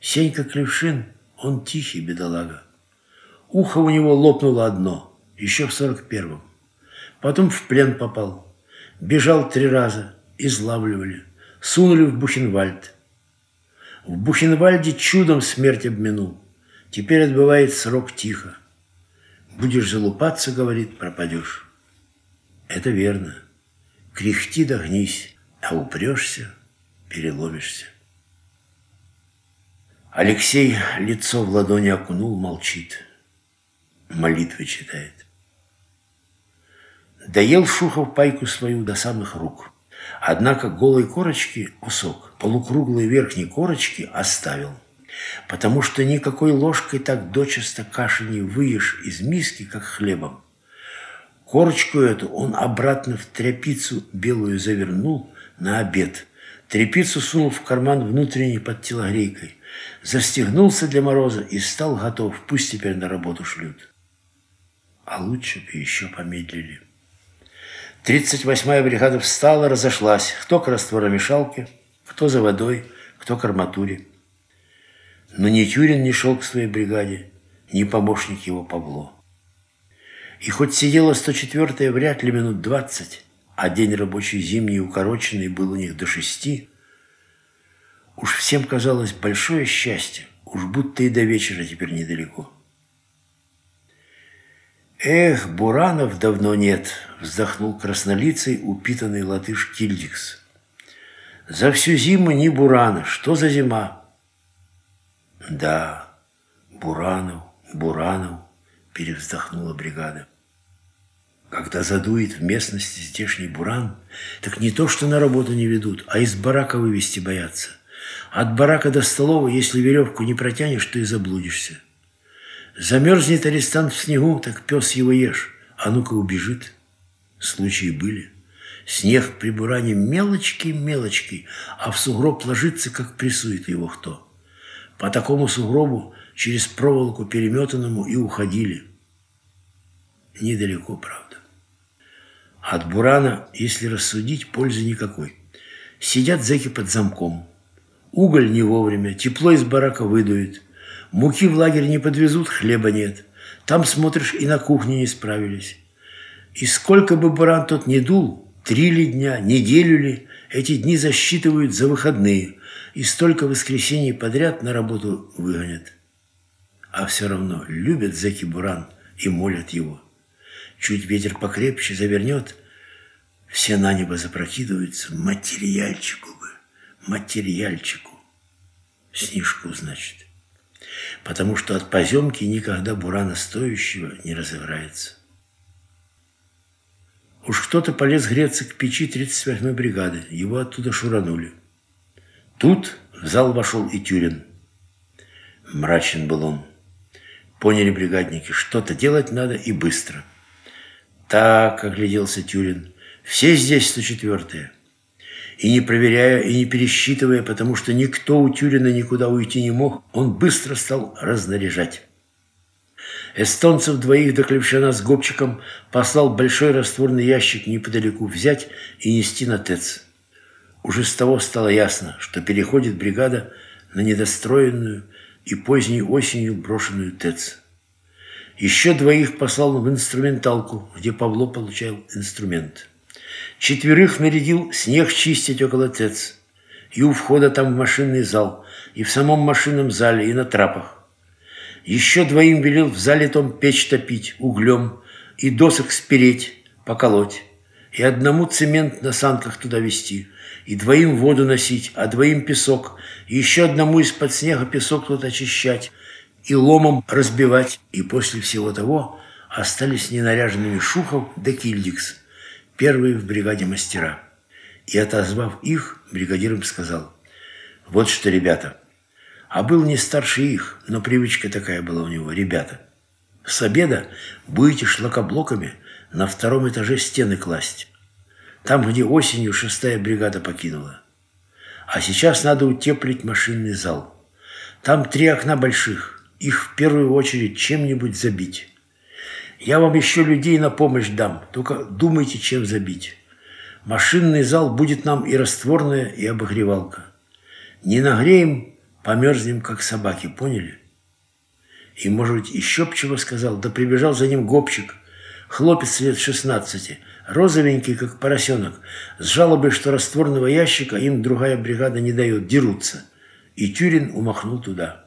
Сенька Клевшин, он тихий бедолага. Ухо у него лопнуло одно, еще в 41-м. Потом в плен попал. Бежал 3 раза, излавливали. Сунули в Бухенвальд. В Бухенвальде чудом смерть обминул. Теперь отбывает срок тихо. Будешь залупаться, говорит, пропадешь. Это верно. Кряхти да гнись, а упрешься, переломишься. Алексей лицо в ладони окунул, молчит. Молитвы читает. Доел Шухов пайку свою до самых рук. Однако голой корочки кусок, полукруглой верхней корочки оставил. Потому что никакой ложкой так дочисто каши не выешь из миски, как хлебом. Корочку эту он обратно в тряпицу белую завернул на обед. Тряпицу сунул в карман внутренний под телогрейкой. Застегнулся для мороза и стал готов. Пусть теперь на работу шлют. А лучше бы еще помедлили. 38-я бригада встала, разошлась. Кто к растворомешалке, кто за водой, кто к арматуре. Но ни Тюрин не шел к своей бригаде, ни помощник его Павло. И хоть сидела 104-я вряд ли минут 20, а день рабочий зимний укороченный был у них до 6, уж всем казалось большое счастье, уж будто и до вечера теперь недалеко. «Эх, буранов давно нет», — вздохнул краснолицый упитанный латыш Кильдикс. «За всю зиму ни бурана. Что за зима?» «Да, Буранов, перевздохнула бригада. «Когда задует в местности здешний буран, так не то, что на работу не ведут, а из барака вывести боятся. От барака до столовой, если веревку не протянешь, то и заблудишься. Замерзнет арестант в снегу, так пес его ешь, а ну-ка убежит». Случаи были. Снег при буране мелочки, а в сугроб ложится, как прессует его кто. По такому сугробу через проволоку переметанному и уходили. Недалеко, правда. От бурана, если рассудить, пользы никакой. Сидят зэки под замком. Уголь не вовремя, тепло из барака выдует. Муки в лагерь не подвезут, хлеба нет. Там, смотришь, и на кухне не справились. И сколько бы буран тот ни дул, 3 ли дня, неделю ли, эти дни засчитывают за выходные, и столько воскресений подряд на работу выгонят. А все равно любят зэки буран и молят его. Чуть ветер покрепче завернет, все на небо запрокидываются. Материальчику бы, материальчику. Снежку, значит. Потому что от поземки никогда бурана стоящего не разыграется. Уж кто-то полез греться к печи 38-й бригады. Его оттуда шуранули. Тут в зал вошел и Тюрин. Мрачен был он. Поняли бригадники, что-то делать надо и быстро. Так, огляделся Тюрин. Все здесь 104-е. И не проверяя, и не пересчитывая, потому что никто у Тюрина никуда уйти не мог, он быстро стал разнаряжать. Эстонцев 2 до Клевшина с Гобчиком послал большой растворный ящик неподалеку взять и нести на ТЭЦ. Уже с того стало ясно, что переходит бригада на недостроенную и поздней осенью брошенную ТЭЦ. Еще 2 послал в инструменталку, где Павло получал инструмент. 4 нарядил снег чистить около ТЭЦ. И у входа там в машинный зал, и в самом машинном зале, и на трапах. Еще 2 велел в зале том печь топить углем и досок спереть, поколоть. И 1 цемент на санках туда везти, и 2 воду носить, а 2 песок, и еще 1 из-под снега песок тут очищать, и ломом разбивать. И после всего того остались ненаряженными Шухов да Кильдикс, первые в бригаде мастера. И, отозвав их, бригадиром сказал: «Вот что, ребята». А был не старше их, но привычка такая была у него: «Ребята, с обеда будете шлакоблоками на 2-м этаже стены класть. Там, где осенью 6-я бригада покинула. А сейчас надо утеплить машинный зал. Там 3 окна больших, их в первую очередь чем-нибудь забить. Я вам еще людей на помощь дам, только думайте, чем забить. Машинный зал будет нам и растворная, и обогревалка. Не нагреем, померзнем, как собаки, поняли? И, может быть, еще б чего сказал, да прибежал за ним гопчик, хлопец лет 16, розовенький, как поросенок, с жалобой, что растворного ящика им другая бригада не дает, дерутся. И Тюрин умахнул туда.